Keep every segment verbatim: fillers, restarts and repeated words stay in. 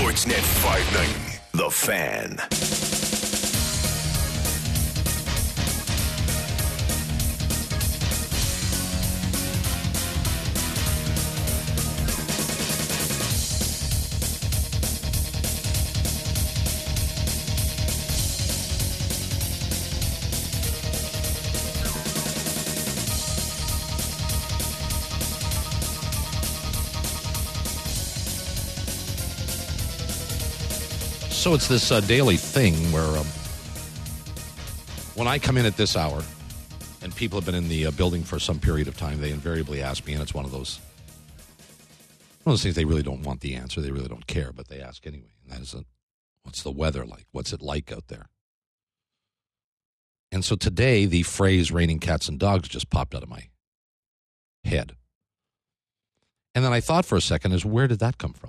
Sportsnet five ninety, The Fan. So it's this uh, daily thing where um, when I come in at this hour and people have been in the uh, building for some period of time, they invariably ask me, and it's one of those one of those things they really don't want the answer. They really don't care, but they ask anyway. And that is, a, what's the weather like? What's it like out there? And so today, the phrase raining cats and dogs just popped out of my head. And then I thought for a second, is where did that come from?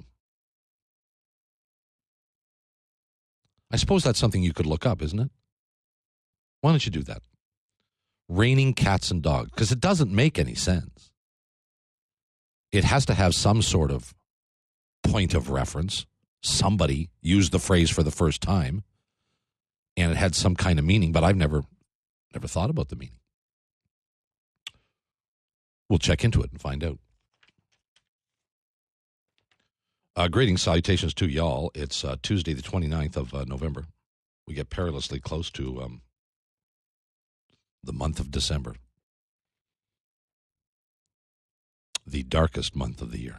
I suppose that's something you could look up, isn't it? Why don't you do that? Raining cats and dogs, because it doesn't make any sense. It has to have some sort of point of reference. Somebody used the phrase for the first time, and it had some kind of meaning, but I've never, never thought about the meaning. We'll check into it and find out. Uh, greetings, salutations to y'all. It's uh, Tuesday, the twenty-ninth of uh, November. We get perilously close to um, the month of December, the darkest month of the year.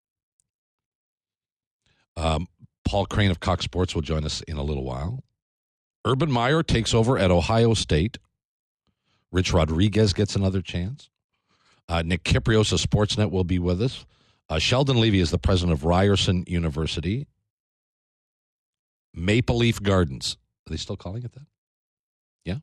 Um, Paul Crane of Cox Sports will join us in a little while. Urban Meyer takes over at Ohio State. Rich Rodriguez gets another chance. Uh, Nick Kiprios of Sportsnet will be with us. Uh, Sheldon Levy is the president of Ryerson University. Maple Leaf Gardens. Are they still calling it that? Yeah.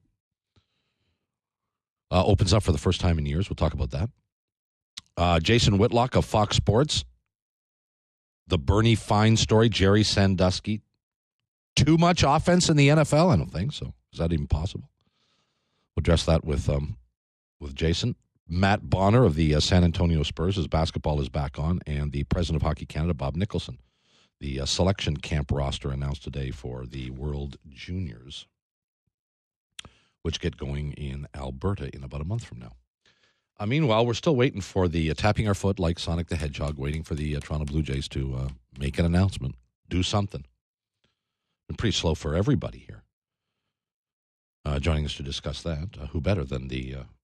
Uh, opens up for the first time in years. We'll talk about that. Uh, Jason Whitlock of Fox Sports. The Bernie Fine story. Jerry Sandusky. Too much offense in the N F L? I don't think so. Is that even possible? We'll address that with um, with Jason. Matt Bonner of the uh, San Antonio Spurs, as basketball is back on, and the president of Hockey Canada, Bob Nicholson. The uh, selection camp roster announced today for the World Juniors, which get going in Alberta in about a month from now. Uh, meanwhile, we're still waiting for the uh, tapping our foot like Sonic the Hedgehog, waiting for the uh, Toronto Blue Jays to uh, make an announcement, do something. Been pretty slow for everybody here. Uh, joining us to discuss that, uh, who better than the uh,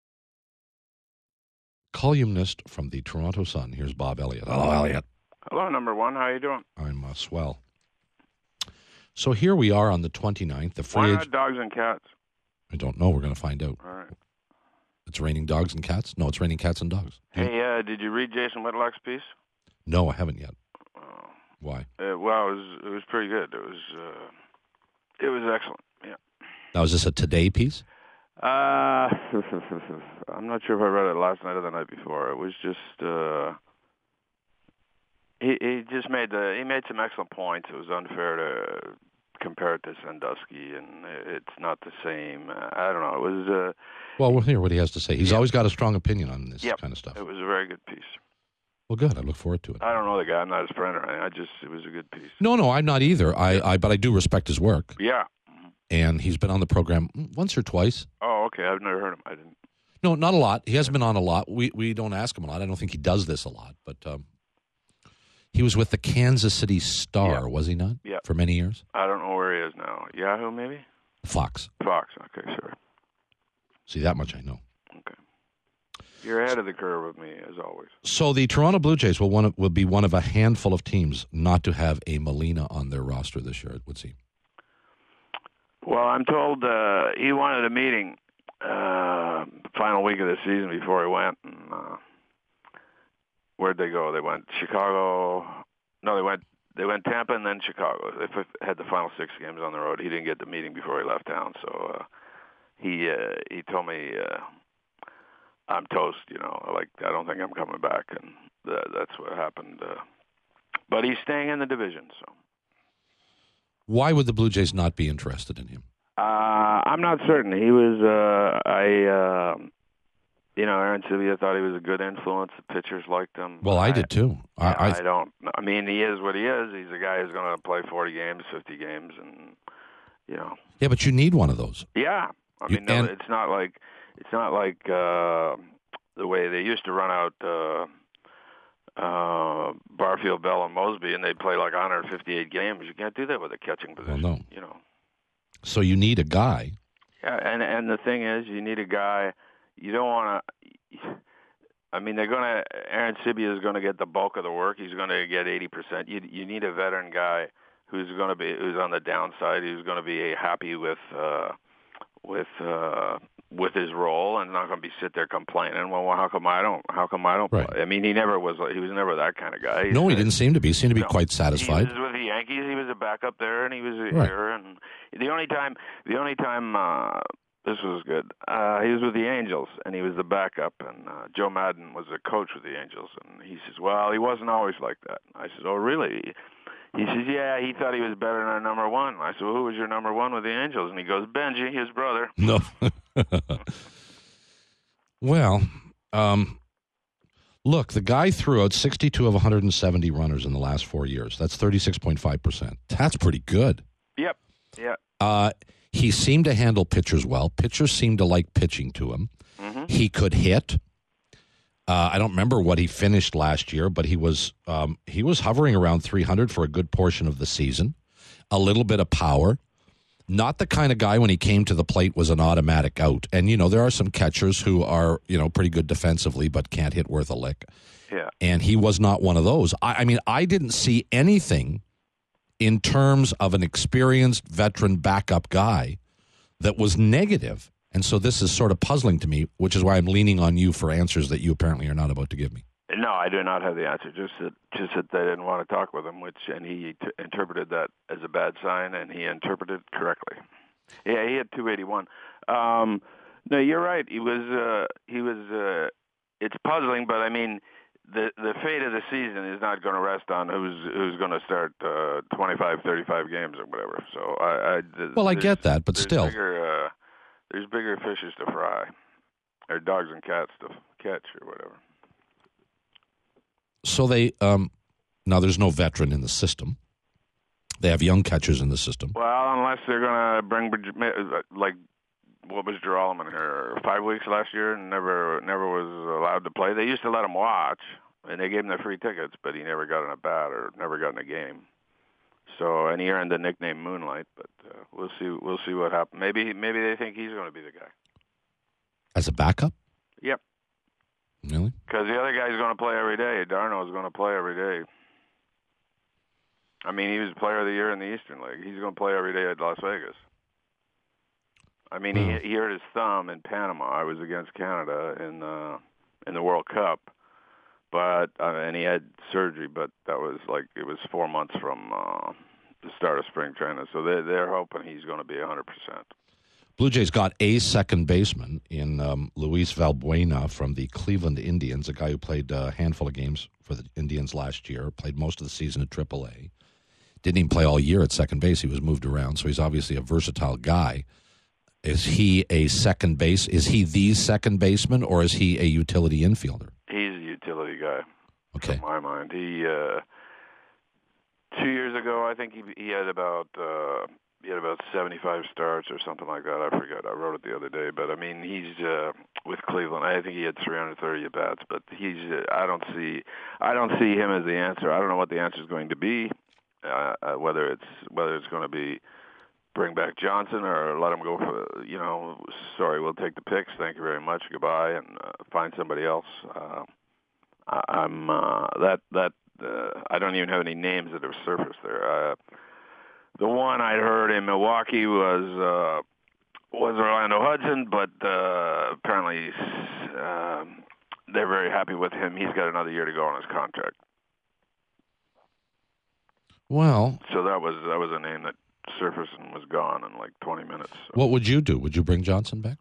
columnist from the Toronto Sun. Here's Bob Elliott. Hello, Elliott. Hello, number one. How you doing? I'm uh, swell. So here we are on the twenty-ninth. The free Why age- not dogs and cats? I don't know. We're going to find out. All right. It's raining dogs and cats? No, it's raining cats and dogs. Hey, uh, did you read Jason Whitlock's piece? No, I haven't yet. Oh. Why? Uh, well, it was it was pretty good. It was uh, it was excellent. Yeah. Now, is this a Today piece? Uh, I'm not sure if I read it last night or the night before. It was just uh, he he just made the he made some excellent points. It was unfair to compare it to Sandusky, and it's not the same. Uh, I don't know. It was uh, well, we'll hear what he has to say. He's yeah. always got a strong opinion on this Yep. kind of stuff. It was a very good piece. Well, good. I look forward to it. I don't know the guy. I'm not his friend or anything. I just it was a good piece. No, no, I'm not either. I, I but I do respect his work. Yeah. And he's been on the program once or twice. Oh, okay. I've never heard him. I didn't. No, not a lot. He hasn't been on a lot. We we don't ask him a lot. I don't think he does this a lot. But um, he was with the Kansas City Star, Yeah. was he not? Yeah. For many years? I don't know where he is now. Yahoo, maybe? Fox. Fox. Okay, sure. See, that much I know. Okay. You're ahead of the curve with me, as always. So the Toronto Blue Jays will one of, will be one of a handful of teams not to have a Molina on their roster this year, it would seem. Well, I'm told uh, he wanted a meeting uh, final week of the season before he went. And, uh, where'd they go? They went Chicago. No, they went they went Tampa and then Chicago. They had the final six games on the road. He didn't get the meeting before he left town, so uh, he uh, he told me uh, I'm toast. You know, like I don't think I'm coming back, and that, that's what happened. Uh, but he's staying in the division, so. Why would the Blue Jays not be interested in him? Uh, I'm not certain. He was. Uh, I. Uh, you know, Aaron Sibia thought he was a good influence. The pitchers liked him. Well, I, I did too. I, I, I, I don't. I mean, he is what he is. He's a guy who's going to play forty games, fifty games, and you know. Yeah, but you need one of those. Yeah, I You- mean, no, and- it's not like it's not like uh, the way they used to run out uh, uh, Barfield, Bell, and Mosby, and they'd play like one hundred fifty-eight games. You can't do that with a catching position. no. You know. So you need a guy. Yeah, and and the thing is, you need a guy. You don't want to. I mean, they're gonna. Aaron Sibia is going to get the bulk of the work. He's going to get eighty percent. You you need a veteran guy who's going to be who's on the downside. Who's going to be happy with uh, with uh, with his role and not going to be sit there complaining. Well, how come I don't? How come I don't Right. play? I mean, he never was. He was never that kind of guy. No, he He's- didn't seem to be. He seemed to be No. quite satisfied. He was with the Yankees. He was a backup there, and he was Right. here. And the only time, the only time uh, this was good, uh, he was with the Angels, and he was the backup. And uh, Joe Madden was a coach with the Angels, and he says, "Well, he wasn't always like that." I said, "Oh, really?" He says, "Yeah, he thought he was better than our number one." I said, "Well, who was your number one with the Angels?" And he goes, "Benji, his brother." No. Well, um, look, the guy threw out sixty-two of one hundred seventy runners in the last four years. That's thirty-six point five percent. That's pretty good. Yep. Yeah. Uh, he seemed to handle pitchers well. Pitchers seemed to like pitching to him. Mm-hmm. He could hit. Uh, I don't remember what he finished last year, but he was um, he was hovering around three hundred for a good portion of the season. A little bit of power. Not the kind of guy when he came to the plate was an automatic out. And, you know, there are some catchers who are, you know, pretty good defensively but can't hit worth a lick. Yeah. And he was not one of those. I, I mean, I didn't see anything in terms of an experienced veteran backup guy that was negative. And so this is sort of puzzling to me, which is why I'm leaning on you for answers that you apparently are not about to give me. No, I do not have the answer. Just that, just that they didn't want to talk with him, which and he t- interpreted that as a bad sign, and he interpreted it correctly. Yeah, he had two eighty-one. Um, no, you're right. He was. Uh, he was. Uh, it's puzzling, but I mean, the the fate of the season is not going to rest on who's who's going to start uh, twenty-five, thirty-five games or whatever. So I. I Well, I get that, but there's still. bigger, uh, there's bigger fishes to fry, or dogs and cats to catch, or whatever. So they um, now there's no veteran in the system. They have young catchers in the system. Well, unless they're going to bring like what was Geralman here five weeks last year and never never was allowed to play. They used to let him watch, and they gave him the free tickets, but he never got in a bat or never got in a game. So, and he earned the nickname Moonlight. But uh, we'll see. We'll see what happens. Maybe maybe they think he's going to be the guy. As a backup? Yep. Really? Because the other guy's going to play every day. Darno's going to play every day. I mean, he was Player of the Year in the Eastern League. He's going to play every day at Las Vegas. I mean, Hmm. he he hurt his thumb in Panama. I was against Canada in uh, in the World Cup, but uh, and he had surgery. But that was like it was four months from uh, the start of spring training. So they they're hoping he's going to be a hundred percent. Blue Jays got a second baseman in um, Luis Valbuena from the Cleveland Indians, a guy who played a handful of games for the Indians last year, played most of the season at triple A. Didn't even play all year at second base. He was moved around, so he's obviously a versatile guy. Is he a second base? Is he the second baseman, or is he a utility infielder? He's a utility guy. Okay. In my mind, he uh, two years ago, I think he he had about. Uh, He had about seventy-five starts or something like that. I forget. I wrote it the other day. But, I mean, he's uh, with Cleveland. I think he had three hundred thirty at-bats. But he's. Uh, I don't see I don't see him as the answer. I don't know what the answer is going to be, uh, uh, whether it's whether it's going to be bring back Johnson or let him go for, you know, sorry, we'll take the picks. Thank you very much. Goodbye, and uh, find somebody else. Uh, I, I'm uh, that, that uh, I don't even have any names that have surfaced there. Uh, The one I heard in Milwaukee was uh, was Orlando Hudson, but uh, apparently uh, they're very happy with him. He's got another year to go on his contract. Well, So that was that was a name that surfaced and was gone in like twenty minutes. So. what would you do? Would you bring Johnson back?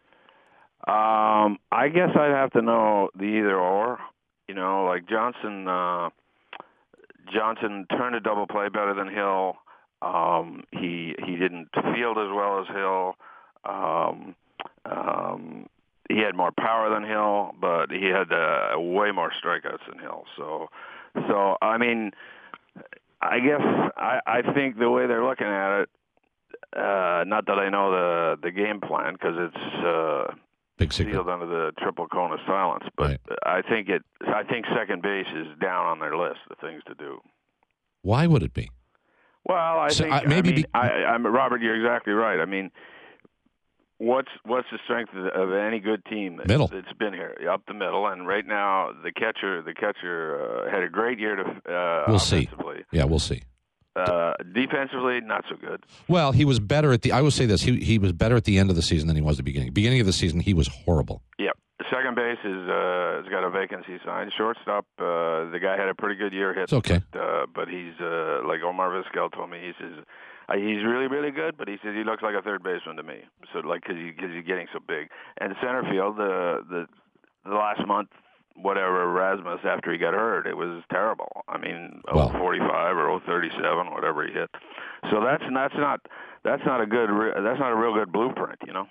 Um, I guess I'd have to know the either or. You know, like Johnson. Uh, Johnson turned a double play better than Hill. Um, he he didn't field as well as Hill. Um, um, he had more power than Hill, but he had uh, way more strikeouts than Hill. So, so I mean, I guess I, I think the way they're looking at it, uh, not that I know the the game plan because it's uh, Big secret. sealed under the triple cone of silence, but Right. I think it. I think second base is down on their list of things to do. Why would it be? Well, I So, think uh, maybe I mean, be- I, I'm Robert. You're exactly right. I mean, what's what's the strength of, of any good team that, Middle. that's been here up the middle? And right now, the catcher, the catcher uh, had a great year to uh, We'll see. offensively. Yeah, we'll see. Uh, defensively, not so good. Well, he was better at the. I will say this: he he was better at the end of the season than he was at the beginning. Beginning of the season, he was horrible. Yep. Second base is uh, has got a vacancy signed. Shortstop, uh, the guy had a pretty good year hit. It's okay. But, uh, but he's uh, like Omar Vizquel told me. He says uh, he's really really good, but he says he looks like a third baseman to me. So like because he, cause he's getting so big. And center field, the the the last month, whatever Rasmus after he got hurt, it was terrible. I mean, Well. oh forty-five or oh thirty-seven, whatever he hit. So that's that's not that's not a good re- that's not a real good blueprint, you know.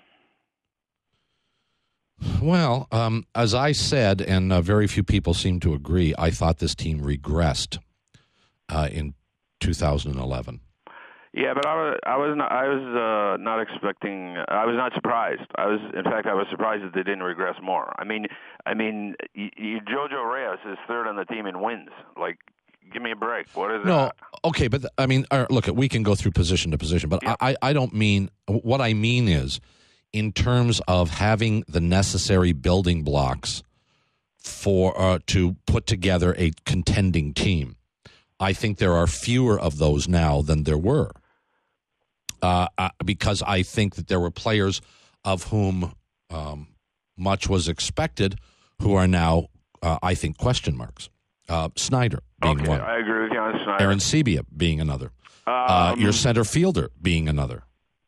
Well, um, as I said, and uh, very few people seem to agree, I thought this team regressed uh, in two thousand eleven. Yeah, but I was I was not I was uh, not expecting. I was not surprised. I was, in fact, I was surprised that they didn't regress more. I mean, I mean, you, you, Jojo Reyes is third on the team in wins. Like, give me a break. What is No, that? okay, but I mean, all right, look, we can go through position to position, but Yeah. I, I don't mean what I mean is in terms of having the necessary building blocks for uh, to put together a contending team. I think there are fewer of those now than there were, uh, uh, because I think that there were players of whom um, much was expected who are now, uh, I think, question marks. Uh, Snyder being Okay, one. I agree with you on Snyder. Aaron Sebia being another. Uh, Um, your center fielder being another.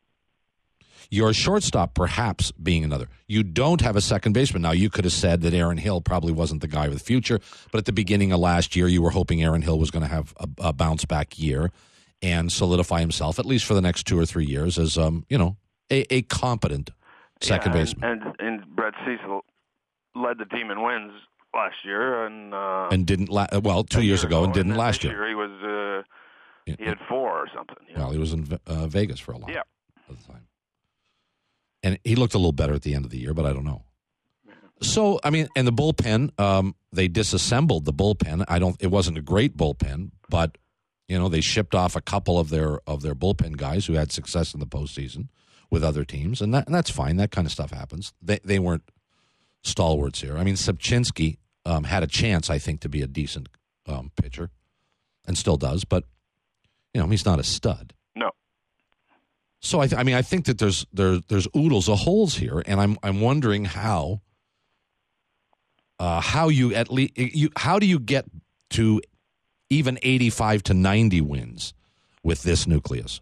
Your shortstop perhaps being another. You don't have a second baseman. Now, you could have said that Aaron Hill probably wasn't the guy of the future, but at the beginning of last year, you were hoping Aaron Hill was going to have a, a bounce-back year and solidify himself, at least for the next two or three years, as, um, you know, a, a competent second yeah, baseman. And, and and Brett Cecil led the team in wins last year, and uh, And didn't, la- well, two a years year ago, and didn't then last this year. year. He was uh, Yeah. he had four or something. You know? Well, he was in uh, Vegas for a lot Yeah. of the time. And he looked a little better at the end of the year, but I don't know. So, I mean, and the bullpen, um, they disassembled the bullpen. I don't. It wasn't a great bullpen, but you know, they shipped off a couple of their of their bullpen guys who had success in the postseason with other teams, and that and that's fine. That kind of stuff happens. They they weren't stalwarts here. I mean, Sobczynski um, had a chance, I think, to be a decent um, pitcher, and still does, but you know, he's not a stud. No. So I, th- I mean, I think that there's there, there's oodles of holes here, and I'm I'm wondering how uh, how you at least you how do you get to even eighty-five to ninety wins with this nucleus?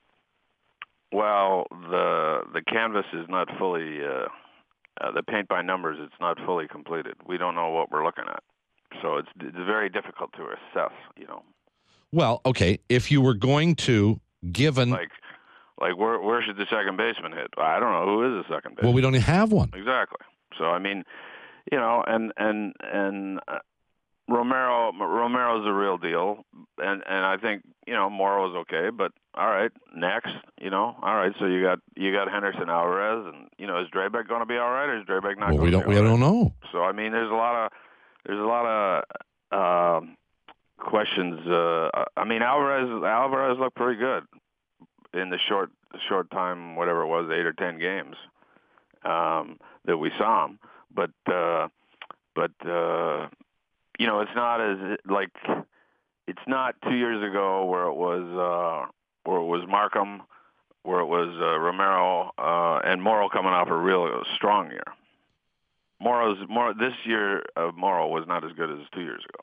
Well, the the canvas is not fully uh, uh, the paint by numbers. It's not fully completed. We don't know what we're looking at, so it's it's very difficult to assess. You know, Well, okay, if you were going to given like like where where should the second baseman hit? I don't know who is the second baseman. well, we don't even have one. Exactly. So I mean, you know, and and and uh, Romero Romero's a real deal, and and I think you know Morrow's okay, but all right, next, you know, all right. So you got you got Henderson Alvarez, and you know, is Drabek going to be all right, or is Drabek not? Well, going we to don't be we all don't right? know. So I mean, there's a lot of there's a lot of um, questions. Uh, I mean, Alvarez Alvarez looked pretty good in the short short time, whatever it was, eight or ten games um, that we saw him. But uh, but uh, you know, it's not as like it's not two years ago where it was uh, where it was Markham, where it was uh, Romero uh, and Morrow coming off a real strong year. Morrow's more this year of Morrow was not as good as two years ago.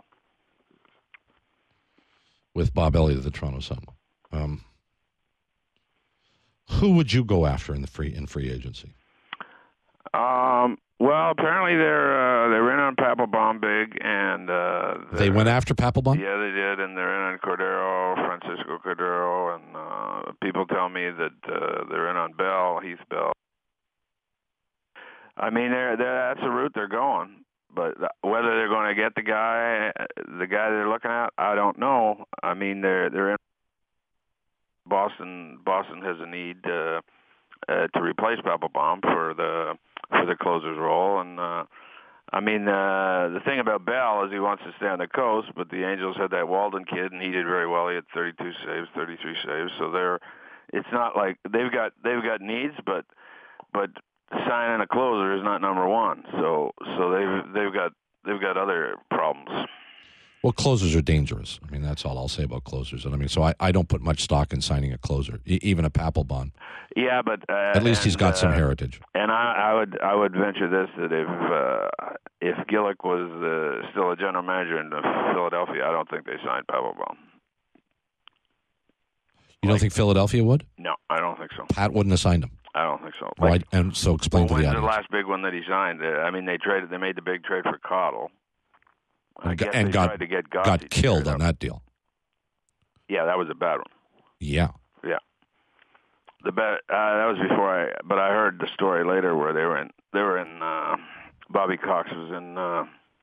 With Bob Elliott of the Toronto Sun. Um, who would you go after in the free in free agency? Um, well, apparently they're uh, they're in on Papelbon big, and uh, They went after Papelbon? Yeah, they did, and they're in on Cordero, Francisco Cordero, and uh, people tell me that uh, they're in on Bell, Heath Bell. I mean, they're, they're, that's the route they're going. But whether they're going to get the guy, the guy they're looking at, I don't know. I mean, they're they're in Boston. Boston has a need uh, uh, to replace Papelbon for the for the closer's role, and uh, I mean, uh, the thing about Bell is he wants to stay on the coast, but the Angels had that Walden kid, and he did very well. He had thirty-two saves, thirty-three saves. So they're, it's not like they've got they've got needs, but but. signing a closer is not number one. So so they've they've got they've got other problems. Well, closers are dangerous. I mean, that's all I'll say about closers. And I mean, so I, I don't put much stock in signing a closer, e- even a Papelbon. Yeah, but uh, at least and, he's got uh, some heritage. And I, I would I would venture this that if uh, if Gillick was uh, still a general manager in Philadelphia, I don't think they signed Papelbon. You don't think Philadelphia would? No, I don't think so. Pat wouldn't have signed him. I don't think so. Right, and so explain well, to the when's audience. the last big one that he signed? Uh, I mean, they traded. They made the big trade for Cottle. I and guess and they got tried to get Gotti got killed to on that deal. Yeah, that was a bad one. Yeah, yeah. The bet uh, that was before I. But I heard the story later where they were in. They were in. Uh, Bobby Cox was in. Uh,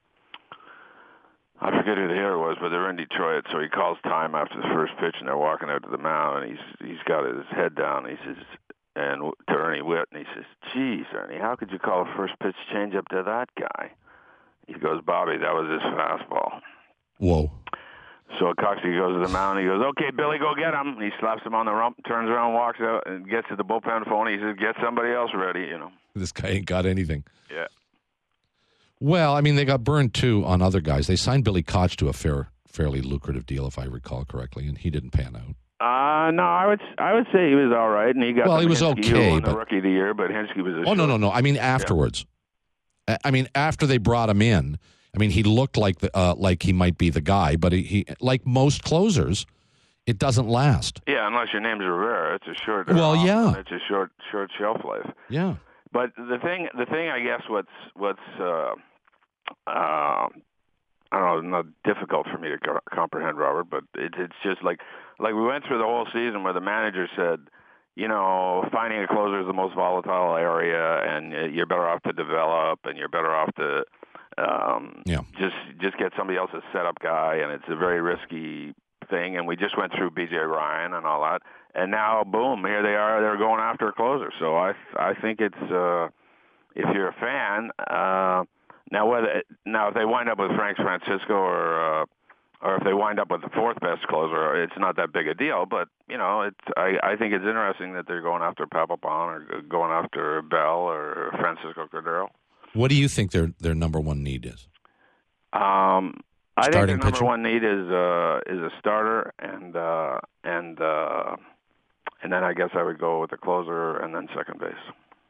I forget who the hitter was, but they were in Detroit. So he calls time after the first pitch, and they're walking out to the mound, and he's he's got his head down. And he says. And to Ernie Witt, and he says, geez, Ernie, how could you call a first pitch changeup to that guy? He goes, Bobby, that was his fastball. Whoa. So Coxie goes to the mound, and he goes, okay, Billy, go get him. He slaps him on the rump, turns around, walks out, and gets to the bullpen phone. He says, get somebody else ready, you know. This guy ain't got anything. Yeah. Well, I mean, they got burned, too, on other guys. They signed Billy Koch to a fair, fairly lucrative deal, if I recall correctly, and he didn't pan out. Uh, no, I would I would say he was all right, and he got well, he was Hinske, okay, who won but the rookie of the year, but Hinske was a oh short. no no no, I mean afterwards. Yeah. I mean after they brought him in, I mean he looked like the uh, like he might be the guy, but he, he like most closers, it doesn't last. Yeah, unless your name's Rivera, it's a short. Well, yeah, it's a short short shelf life. Yeah, but the thing the thing I guess what's what's uh, uh, I don't know, not difficult for me to co- comprehend, Robert, but it, it's just like like we went through the whole season where the manager said, you know, finding a closer is the most volatile area, and you're better off to develop, and you're better off to um, yeah. just just get somebody else's setup guy, and it's a very risky thing. And we just went through B J Ryan and all that, and now boom, here they are, they're going after a closer. So I I think it's uh, if you're a fan. Uh, Now, whether now if they wind up with Frank Francisco or uh, or if they wind up with the fourth best closer, it's not that big a deal. But you know, it's I, I think it's interesting that they're going after Papelbon or going after Bell or Francisco Cordero. What do you think their their number one need is? Um, I Starting think their number pitcher? one need is uh, is a starter and uh, and uh, and then I guess I would go with the closer and then second base.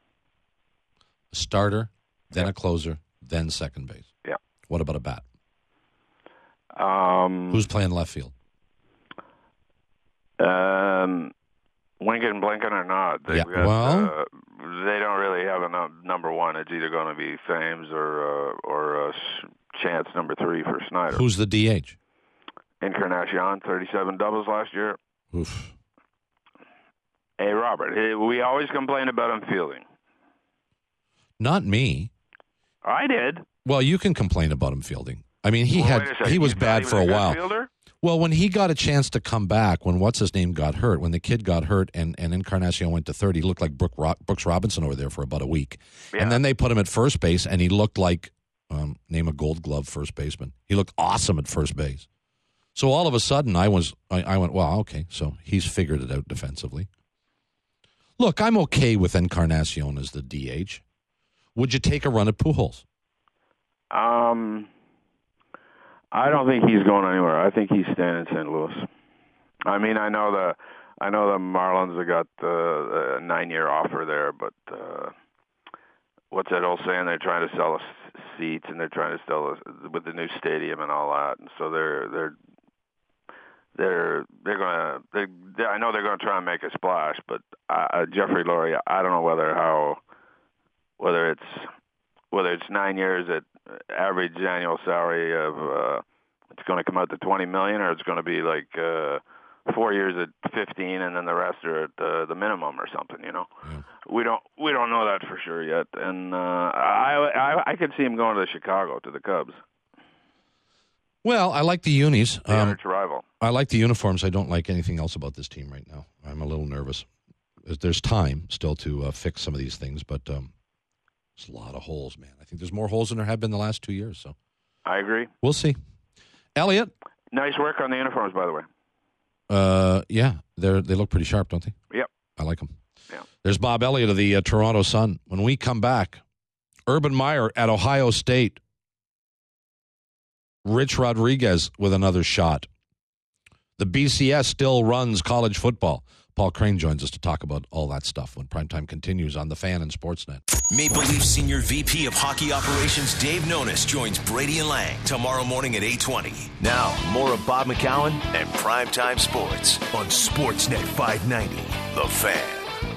A starter, then yeah. a closer. Then second base. Yeah. What about a bat? Um, Who's playing left field? Um, Winken and Blinken or not? They Yeah. got, Well, uh, they don't really have a num- number one. It's either going to be Thames or uh, or uh, Chance number three for Snyder. Who's the D H? Encarnacion, thirty-seven doubles last year. Oof. Hey, Robert, hey, we always complain about him fielding. Not me. I did. Well, you can complain about him fielding. I mean, he well, had wait a second. he was You thought bad he for was a good while. Fielder? Well, when he got a chance to come back, when what's his name got hurt, when the kid got hurt, and, and Encarnacion went to third, he looked like Brooke Ro- Brooks Robinson over there for about a week. Yeah. And then they put him at first base, and he looked like um, name a Gold Glove first baseman. He looked awesome at first base. So all of a sudden, I was I, I went, well, okay, so he's figured it out defensively. Look, I'm okay with Encarnacion as the D H. Would you take a run at Pujols? Um, I don't think he's going anywhere. I think he's staying in Saint Louis. I mean, I know the I know the Marlins have got the, the nine-year offer there, but uh, what's that old saying? They're trying to sell us seats, and they're trying to sell us with the new stadium and all that, and so they're they're they're they're gonna. They, they, I know they're going to try and make a splash, but uh, Jeffrey Lurie, I don't know whether how whether it's whether it's nine years at average annual salary of uh, it's going to come out to twenty million, or it's going to be like uh, four years at fifteen, and then the rest are at the, the minimum or something. You know, Yeah. we don't we don't know that for sure yet. And uh, I, I I could see him going to Chicago to the Cubs, Well, I like the unis. the Um, arch rival. I like the uniforms. I don't like anything else about this team right now. I'm a little nervous. There's time still to uh, fix some of these things, but um, there's a lot of holes, man. I think there's more holes than there have been the last two years. So I agree. we'll see. Elliot, Nice work on the uniforms, by the way. uh, yeah, they they look pretty sharp, don't they? Yep. I like them. Yeah. There's Bob Elliott of the uh, Toronto Sun. When we come back, Urban Meyer at Ohio State. Rich Rodriguez with another shot. The B C S still runs college football. Paul Crane joins us to talk about all that stuff when Primetime continues on The Fan and Sportsnet. Maple Leaf Senior V P of Hockey Operations Dave Nonis joins Brady and Lang tomorrow morning at eight twenty. Now, more of Bob McCowan and Primetime Sports on Sportsnet five ninety, The Fan.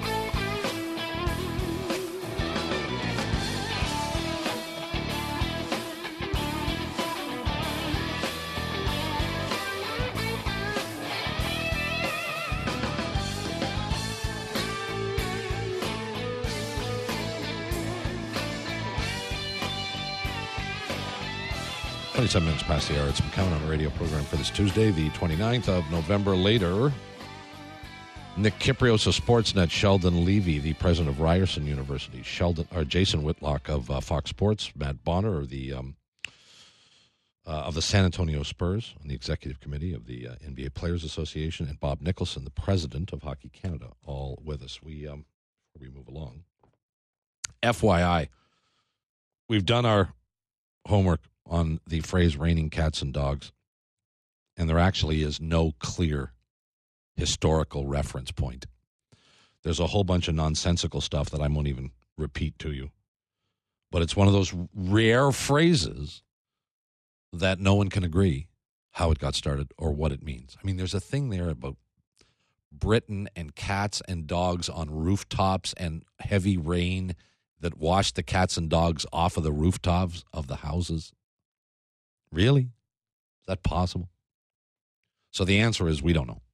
twenty-seven minutes past the hour. It's McCown on the radio program for this Tuesday, the twenty-ninth of November. Later, Nick Kiprios of Sportsnet, Sheldon Levy, the president of Ryerson University, Sheldon or Jason Whitlock of uh, Fox Sports, Matt Bonner of the um, uh, of the San Antonio Spurs on the executive committee of the uh, N B A Players Association, and Bob Nicholson, the president of Hockey Canada, all with us. We um, before we move along, F Y I, we've done our homework on the phrase raining cats and dogs, and there actually is no clear historical reference point. There's a whole bunch of nonsensical stuff that I won't even repeat to you, but it's one of those rare phrases that no one can agree how it got started or what it means. I mean, there's a thing there about Britain and cats and dogs on rooftops and heavy rain that washed the cats and dogs off of the rooftops of the houses. Really? Is that possible? So the answer is we don't know.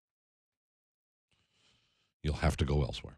You'll have to go elsewhere.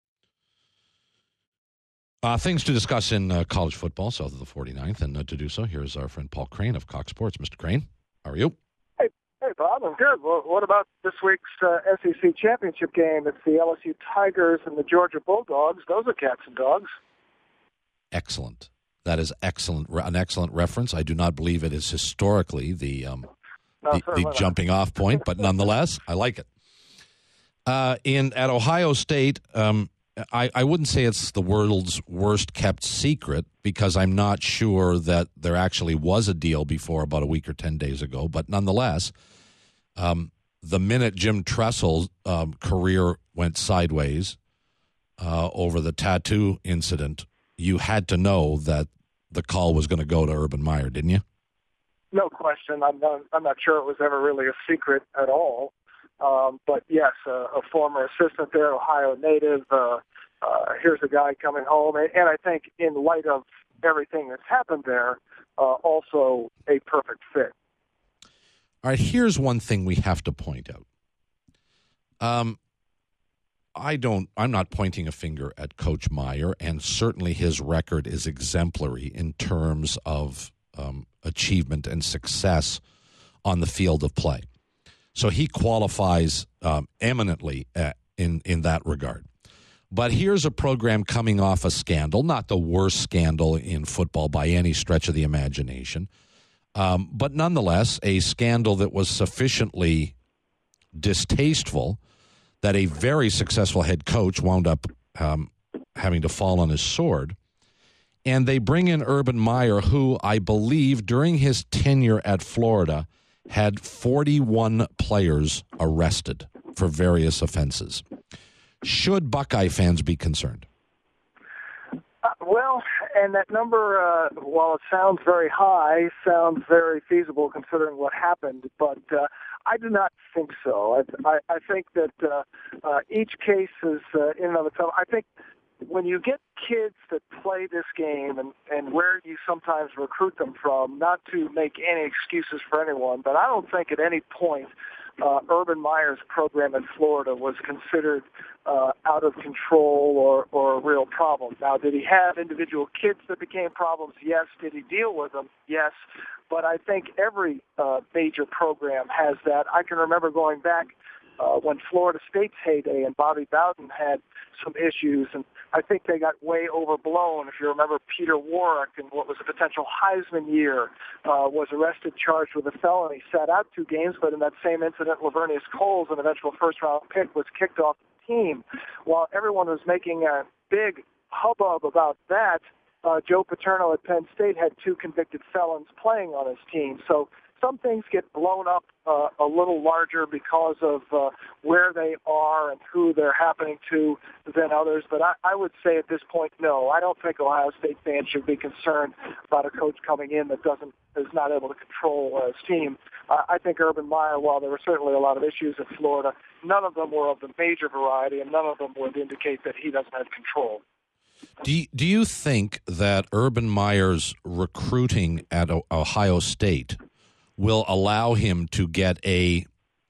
Uh, things to discuss in uh, college football south of the forty-ninth, and uh, to do so, here's our friend Paul Crane of Cox Sports. Mister Crane, how are you? Hey, hey, Bob, I'm good. Well, what about this week's uh, S E C championship game? It's the L S U Tigers and the Georgia Bulldogs. Those are cats and dogs. Excellent. That is excellent. An excellent reference. I do not believe it is historically the um, No, the, the jumping off point, but nonetheless, I like it. Uh, in at Ohio State, um, I, I wouldn't say it's the world's worst kept secret because I'm not sure that there actually was a deal before about a week or ten days ago. But nonetheless, um, the minute Jim Tressel's um, career went sideways uh, over the tattoo incident, you had to know that the call was going to go to Urban Meyer, didn't you? No question. I'm not, I'm not sure it was ever really a secret at all. Um, but yes, uh, a former assistant there, Ohio native. Uh, uh, here's a guy coming home, and, and I think in light of everything that's happened there, uh, also a perfect fit. All right, here's one thing we have to point out. Um, I don't. I'm not pointing a finger at Coach Meyer, and certainly his record is exemplary in terms of um, achievement and success on the field of play. So he qualifies um, eminently uh, in in that regard. But here's a program coming off a scandal, not the worst scandal in football by any stretch of the imagination, um, but nonetheless a scandal that was sufficiently distasteful that a very successful head coach wound up um, having to fall on his sword. And they bring in Urban Meyer, who I believe during his tenure at Florida had forty-one players arrested for various offenses. Should Buckeye fans be concerned? Uh, well, and that number, uh, while it sounds very high, sounds very feasible considering what happened, but uh, I do not think so. I, I, I think that uh, uh, each case is uh, in and of itself. I think when you get kids that play this game and, and where you sometimes recruit them from, not to make any excuses for anyone, but I don't think at any point uh, Urban Meyer's program in Florida was considered uh, out of control or, or a real problem. Now, did he have individual kids that became problems? Yes. Did he deal with them? Yes. But I think every uh, major program has that. I can remember going back uh, when Florida State's heyday and Bobby Bowden had some issues, and I think they got way overblown. If you remember, Peter Warwick, in what was a potential Heisman year, uh, was arrested, charged with a felony, sat out two games, but in that same incident, Lavernius Coles, an eventual first-round pick, was kicked off the team. While everyone was making a big hubbub about that, uh, Joe Paterno at Penn State had two convicted felons playing on his team. So some things get blown up uh, a little larger because of uh, where they are and who they're happening to than others. But I, I would say at this point, no. I don't think Ohio State fans should be concerned about a coach coming in that doesn't is not able to control uh, his team. Uh, I think Urban Meyer, while there were certainly a lot of issues in Florida, none of them were of the major variety, and none of them would indicate that he doesn't have control. Do you, do you think that Urban Meyer's recruiting at o- Ohio State will allow him to get a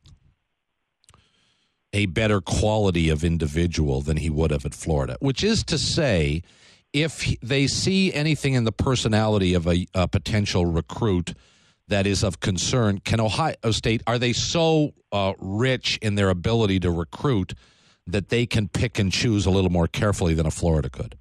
a better quality of individual than he would have at Florida? Which is to say, if he, they see anything in the personality of a, a potential recruit that is of concern, can Ohio State, are they so uh, rich in their ability to recruit that they can pick and choose a little more carefully than a Florida could?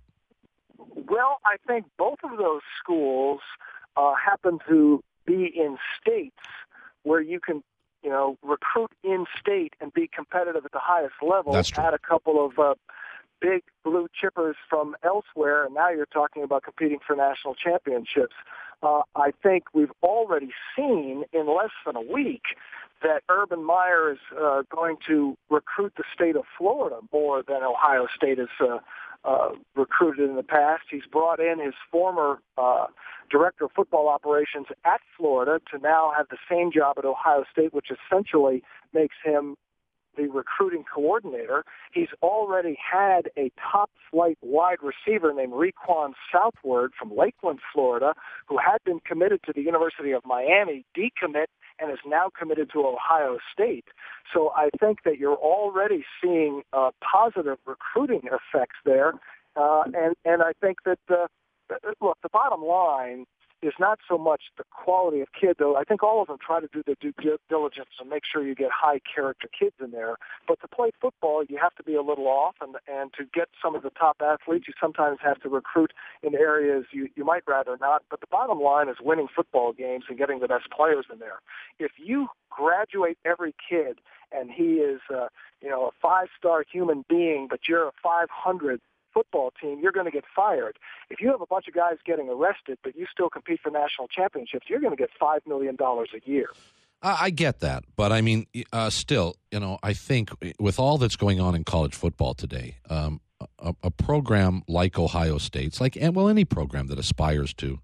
Well, I think both of those schools uh, happen to be in states where you can, you know, recruit in state and be competitive at the highest level. That's true. Add a couple of uh, big blue chippers from elsewhere, and now you're talking about competing for national championships. Uh, I think we've already seen in less than a week that Urban Meyer is uh, going to recruit the state of Florida more than Ohio State has uh, uh, recruited in the past. He's brought in his former uh, director of football operations at Florida to now have the same job at Ohio State, which essentially makes him the recruiting coordinator. He's already had a top-flight wide receiver named Requan Southward from Lakeland, Florida, who had been committed to the University of Miami, decommit, and is now committed to Ohio State. So I think that you're already seeing uh, positive recruiting effects there. Uh, and, and I think that, uh, look, the bottom line is not so much the quality of kid, though. I think all of them try to do their due diligence and make sure you get high-character kids in there. But to play football, you have to be a little off, and, and to get some of the top athletes, you sometimes have to recruit in areas you, you might rather not. But the bottom line is winning football games and getting the best players in there. If you graduate every kid and he is, uh, you know, a five-star human being, but you're a five hundred football team, you're going to get fired. If you have a bunch of guys getting arrested, but you still compete for national championships, you're going to get five million dollars a year. I get that, but I mean, uh, still, you know, I think with all that's going on in college football today, um, a, a program like Ohio State's, like, and well, any program that aspires to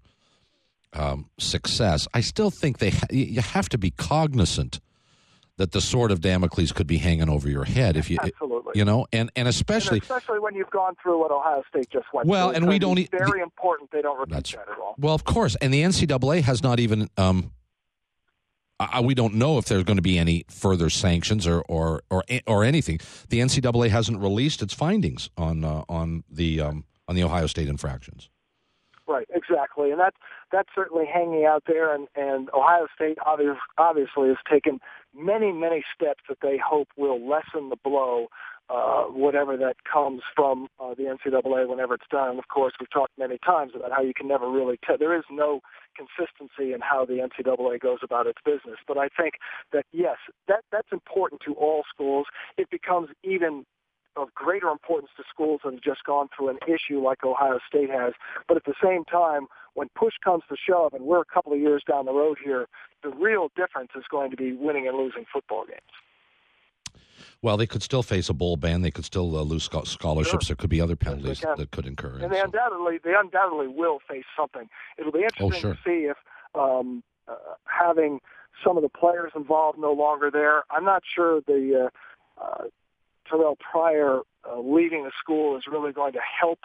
um, success, I still think they ha- you have to be cognizant that the sword of Damocles could be hanging over your head if you, Absolutely. you know, and, and especially, and especially when you've gone through what Ohio State just went well, through. and we don't. It's very the, important they don't repeat that's, that at all. Well, of course, and the N C double A has not even. Um, I, we don't know if there's going to be any further sanctions or or or, or anything. The N C double A hasn't released its findings on uh, on the um, on the Ohio State infractions. Right, exactly, and that's that's certainly hanging out there. And, and Ohio State obviously, obviously has taken many, many steps that they hope will lessen the blow, uh, whatever that comes from uh, the N C double A whenever it's done. And of course, we've talked many times about how you can never really tell. There is no consistency in how the N C double A goes about its business. But I think that, yes, that that's important to all schools. It becomes even of greater importance to schools that have just gone through an issue like Ohio State has. But at the same time, when push comes to shove, and we're a couple of years down the road here, the real difference is going to be winning and losing football games. Well, they could still face a bowl ban. They could still uh, lose scholarships. Sure. There could be other penalties yes, that could incur. And they so. undoubtedly, they undoubtedly will face something. It'll be interesting oh, sure. to see if um, uh, having some of the players involved no longer there. I'm not sure the uh, uh, Terrell Pryor uh, leaving the school is really going to help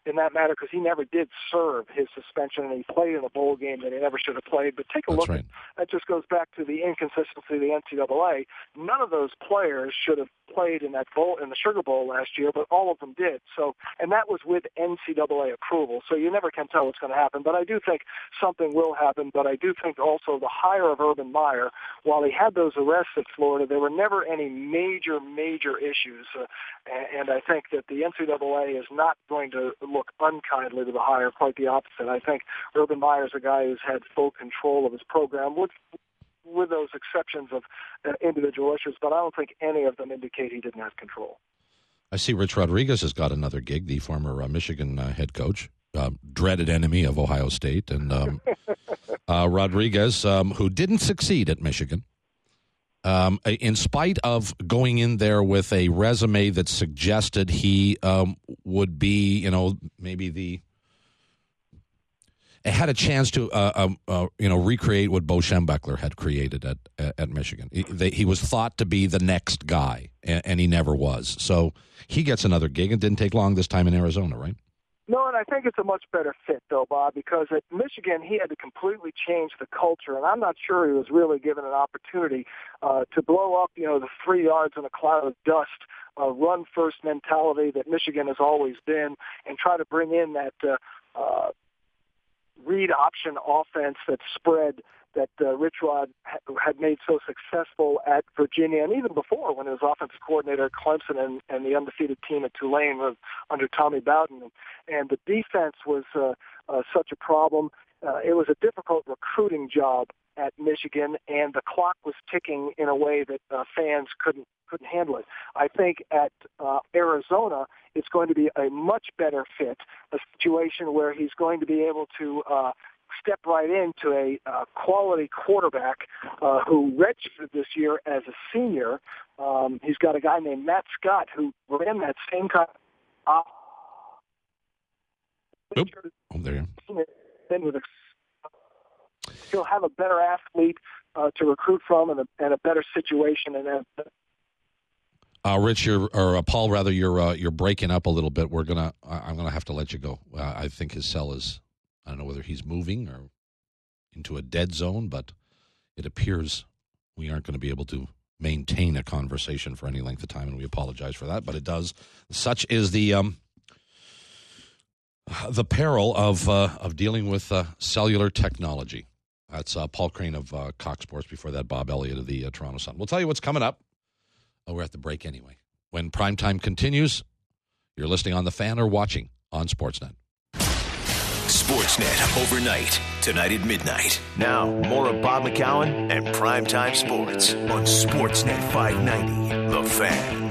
in that matter because he never did serve his suspension, and he played in a bowl game that he never should have played. But take a That's look right. at that. Just goes back to the inconsistency of the N C double A. None of those players should have played in that bowl, in the Sugar Bowl last year, but all of them did. So, and that was with N C double A approval. So you never can tell what's going to happen. But I do think something will happen. But I do think also the hire of Urban Meyer, while he had those arrests at Florida, there were never any major, major issues. Uh, and I think that the N C double A is not going to look unkindly to the hire. Quite the opposite. I think Urban Meyer is a guy who's had full control of his program, with with those exceptions of uh, individual issues, but I don't think any of them indicate he didn't have control. I see Rich Rodriguez has got another gig, the former uh, Michigan uh, head coach, uh, dreaded enemy of Ohio State. And um, uh, Rodriguez, um, who didn't succeed at Michigan, um, in spite of going in there with a resume that suggested he um, would be, you know, maybe the had a chance to, uh, um, uh, you know, recreate what Bo Schembechler had created at at Michigan. He, they, he was thought to be the next guy, and, and he never was. So he gets another gig. It didn't take long this time in Arizona, right? No, and I think it's a much better fit, though, Bob, because at Michigan he had to completely change the culture, and I'm not sure he was really given an opportunity uh, to blow up, you know, the three yards in a cloud of dust, uh, run-first mentality that Michigan has always been, and try to bring in that uh, uh, read option offense that spread that uh, Rich Rod ha- had made so successful at Virginia, and even before when he was offensive coordinator at Clemson and, and the undefeated team at Tulane with, under Tommy Bowden. And the defense was uh, uh, such a problem. Uh, it was a difficult recruiting job at Michigan, and the clock was ticking in a way that uh, fans couldn't couldn't handle it. I think at uh, Arizona, it's going to be a much better fit, a situation where he's going to be able to uh, step right into a uh, quality quarterback uh, who redshirted this year as a senior. Um, he's got a guy named Matt Scott who ran that same kind of... Uh, Oop. Oh, there you go. With a, he'll have a better athlete uh, to recruit from and a, and a better situation. And a, Uh, Rich, you're, or uh, Paul, rather, you're uh, you're breaking up a little bit. We're gonna, I'm gonna have to let you go. Uh, I think his cell is, I don't know whether he's moving or into a dead zone, but it appears we aren't going to be able to maintain a conversation for any length of time, and we apologize for that. But it does. Such is the um, the peril of uh, of dealing with uh, cellular technology. That's uh, Paul Crane of uh, Cox Sports. Before that, Bob Elliott of the uh, Toronto Sun. We'll tell you what's coming up. Oh, we're at the break anyway. When primetime continues, you're listening on The Fan or watching on Sportsnet. Sportsnet overnight, tonight at midnight. Now, more of Bob McCown and Primetime Sports on Sportsnet five ninety, The Fan.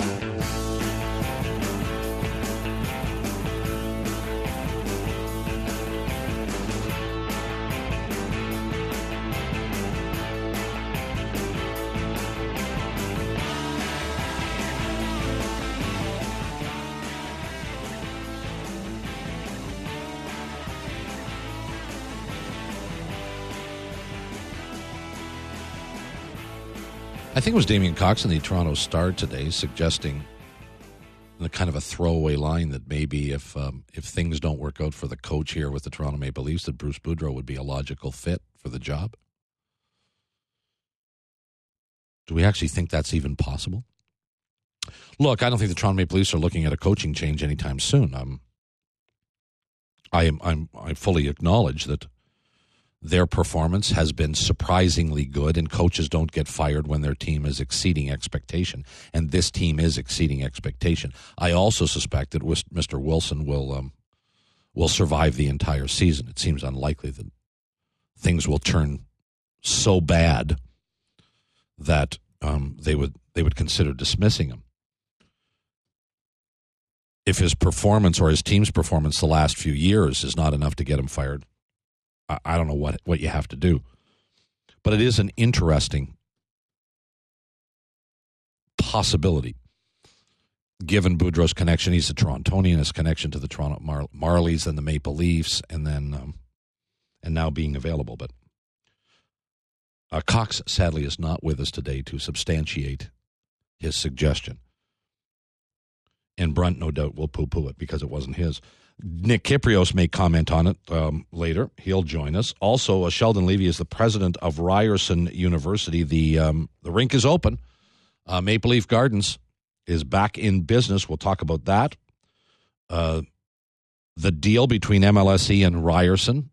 I think it was Damian Cox in the Toronto Star today suggesting the kind of a throwaway line that maybe if um, if things don't work out for the coach here with the Toronto Maple Leafs, that Bruce Boudreau would be a logical fit for the job. Do we actually think that's even possible? Look, I don't think the Toronto Maple Leafs are looking at a coaching change anytime soon. Um, I am I'm I fully acknowledge that their performance has been surprisingly good, and coaches don't get fired when their team is exceeding expectation, and this team is exceeding expectation. I also suspect that Mister Wilson will um, will survive the entire season. It seems unlikely that things will turn so bad that um, they would they would consider dismissing him. If his performance or his team's performance the last few years is not enough to get him fired, I don't know what, what you have to do. But it is an interesting possibility, given Boudreau's connection. He's a Torontonian, his connection to the Toronto Mar- Marlies and the Maple Leafs, and then um, and now being available. But uh, Cox, sadly, is not with us today to substantiate his suggestion. And Brunt, no doubt, will poo-poo it because it wasn't his. Nick Kyprios may comment on it um, later. He'll join us. Also, uh, Sheldon Levy is the president of Ryerson University. The um, the rink is open. Uh, Maple Leaf Gardens is back in business. We'll talk about that. Uh, the deal between M L S E and Ryerson,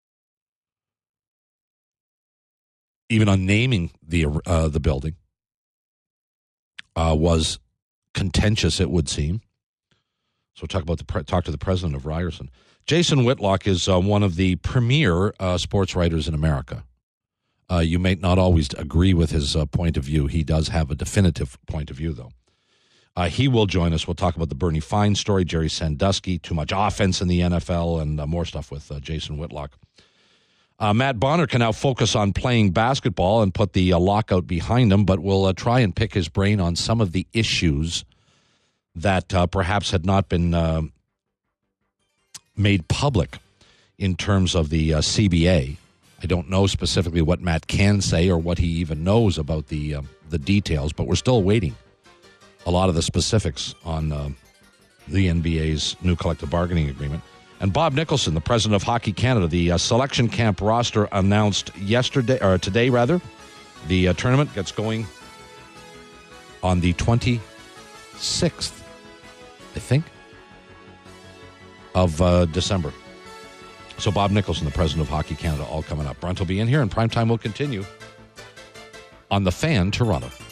even on naming the uh, the building, uh, was contentious, it would seem. So we'll talk about the pre- talk to the president of Ryerson. Jason Whitlock is uh, one of the premier uh, sports writers in America. Uh, you may not always agree with his uh, point of view. He does have a definitive point of view, though. Uh, he will join us. We'll talk about the Bernie Fine story, Jerry Sandusky, too much offense in the N F L, and uh, more stuff with uh, Jason Whitlock. Uh, Matt Bonner can now focus on playing basketball and put the uh, lockout behind him, but we'll uh, try and pick his brain on some of the issues that uh, perhaps had not been uh, made public in terms of the uh, C B A. I don't know specifically what Matt can say or what he even knows about the uh, the details, but we're still waiting a lot of the specifics on uh, the N B A's new collective bargaining agreement. And Bob Nicholson, the president of Hockey Canada, the uh, selection camp roster announced yesterday, or today rather. The uh, tournament gets going on the twenty-sixth, I think, of uh, December. So Bob Nicholson, the president of Hockey Canada, all coming up. Brent will be in here, and Primetime will continue on The Fan Toronto.